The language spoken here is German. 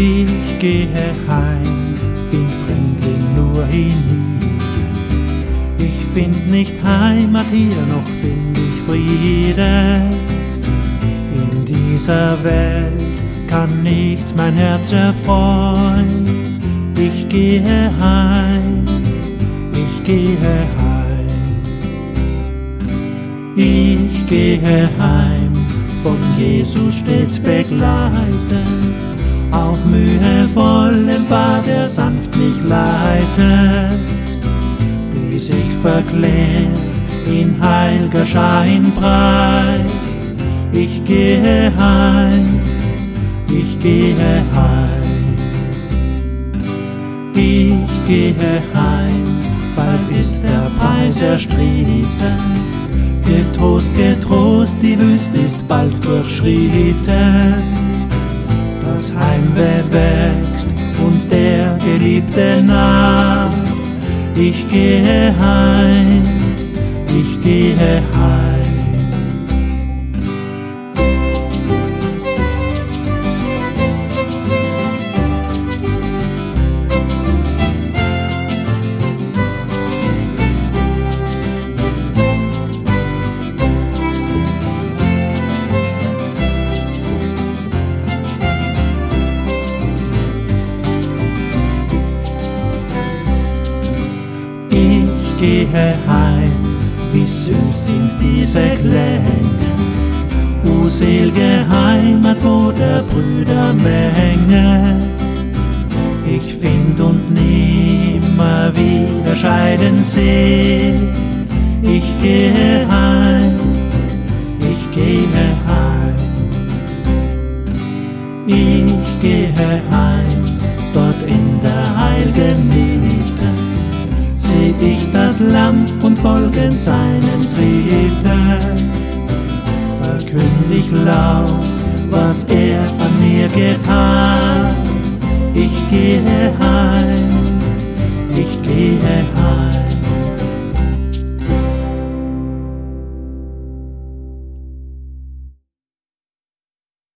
Ich gehe heim, bin Fremdling nur hienieden. Ich find nicht Heimat hier, noch find ich Friede. In dieser Welt kann nichts mein Herz erfreuen. Ich gehe heim, ich gehe heim. Ich gehe heim, von Jesus stets begleitet. Auf mühevollem Pfad er sanft mich leitet, bis ich verklärt in heilger Scheinpreis. Ich gehe heim, ich gehe heim. Ich gehe heim, bald ist der Preis erstritten. Getrost, getrost, die Wüste ist bald durchschritten. Das Heimweh wächst und der Geliebte naht. Ich gehe heim, ich gehe heim. Ich gehe heim, wie süß sind diese Klänge, o sel'ge Heimat, wo der Brüder Menge. Ich find und nimmer wieder scheiden seh. Ich gehe heim, ich gehe heim. Ich gehe heim, dort in der heilgen Mitte seh ich das Lamm und folgend seinem Tritten. Verkünd ich laut, was er an mir getan. Ich gehe heim,